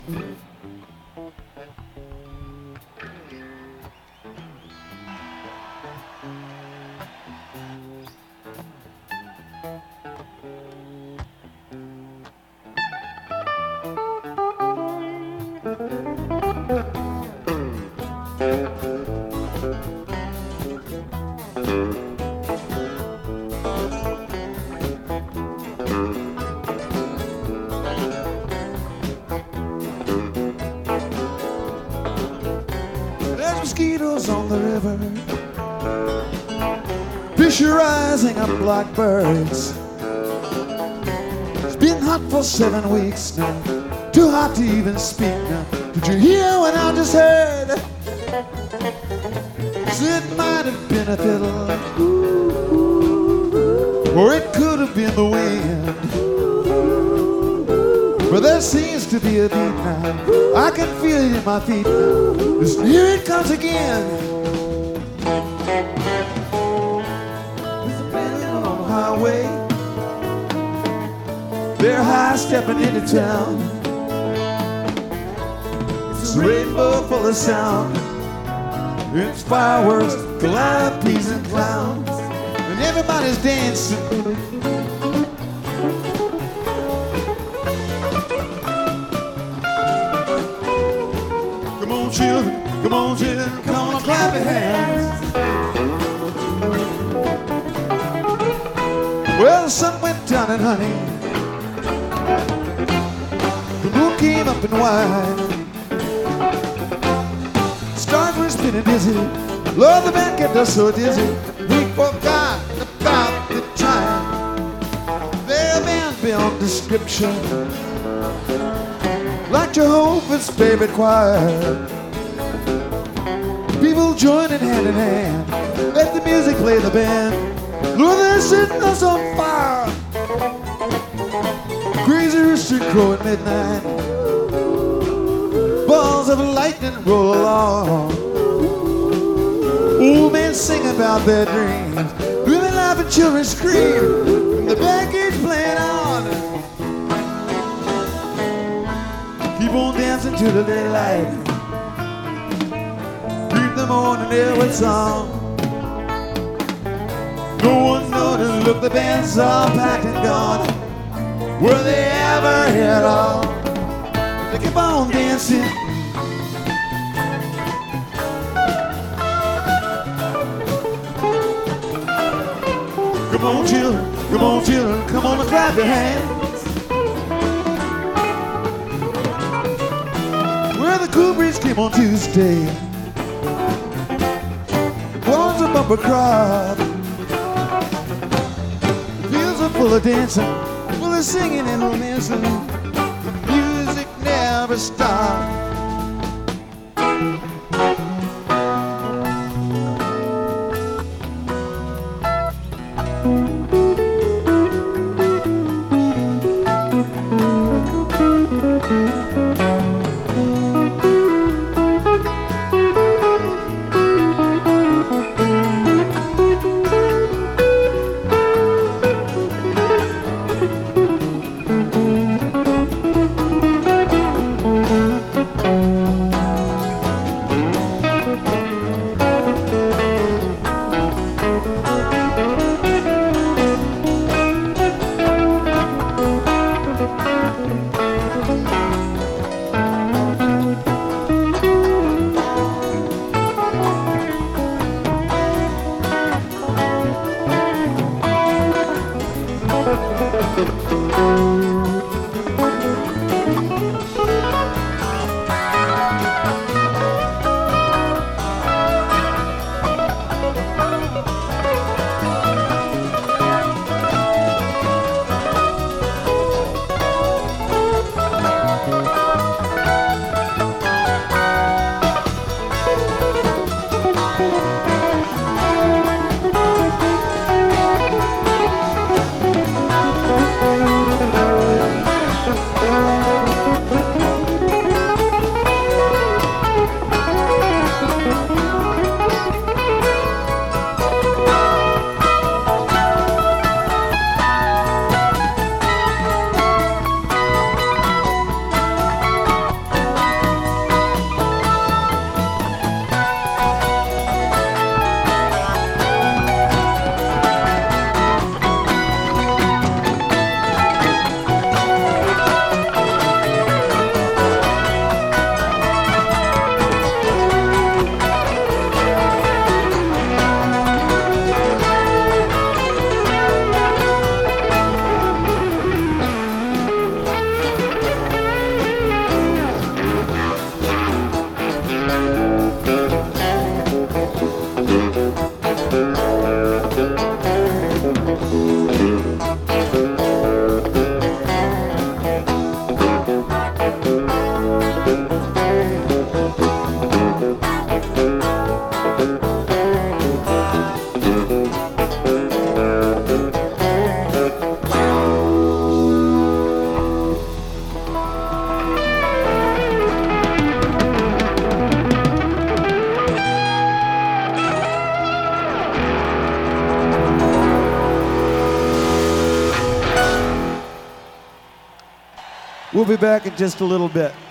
There's mosquitoes on the river, fish are rising up blackbirds. It's been hot for 7 weeks now, too hot to even speak now. Did you hear what I just heard? It might have been a fiddle, or it could have been the wind. But there seems to be a beat now. I can feel it in my feet now. Listen, here it comes again. There's a band on the highway. They're high stepping into town. It's a rainbow full of sound. It's fireworks, calliopes and clowns, and everybody's dancing. Come on, children, come on, children, come on, clap your hands. Well, the sun went down and honey, the moon came up and wide. Stars were spinning dizzy. Lord, the band kept us so dizzy. We forgot about the time. Their band beyond description, like Jehovah's favorite choir. People joining hand in hand. Let the music play the band. Lord, they're setting us on fire. Crazy rooster crow at midnight. Balls of lightning roll along. Old men sing about their dreams. Women laugh and children scream. And the band keeps playing on. Keep on dancing to the daylight. Keep the morning air with song. No one noticed. Look, the band's all packed and gone. Were they ever here at all? They keep on dancing. Come on, children, come on, children, come on and clap your hands. Well, the cool breeze came on Tuesday. Was a bumper crowd. The fields are full of dancing, full of singing and romancing. The music never stopped. We'll be back in just a little bit.